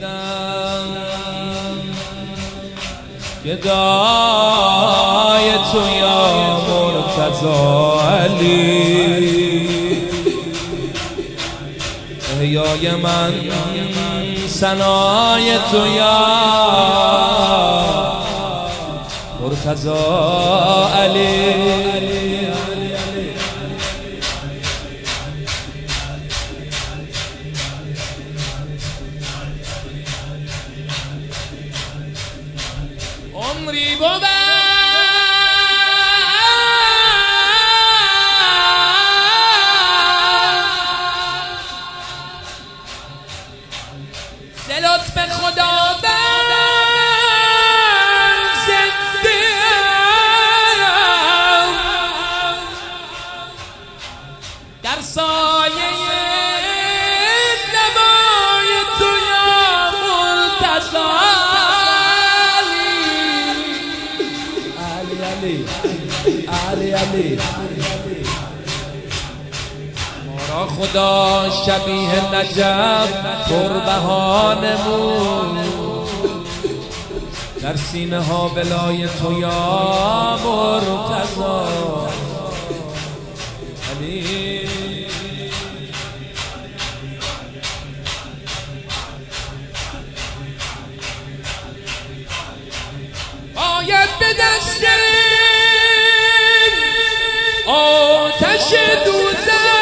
رسیدم گدای تو یا مرتضی علی احیای من ثنای تو یا مرتضی علی عمری بود ز لطف خدا در سایه لبای تو یا مرتضی علی ما را خدا شبیه نجف پربها نمود در سینه ها ولای تو یا مرتضی علی باید به دست آتش دوزخ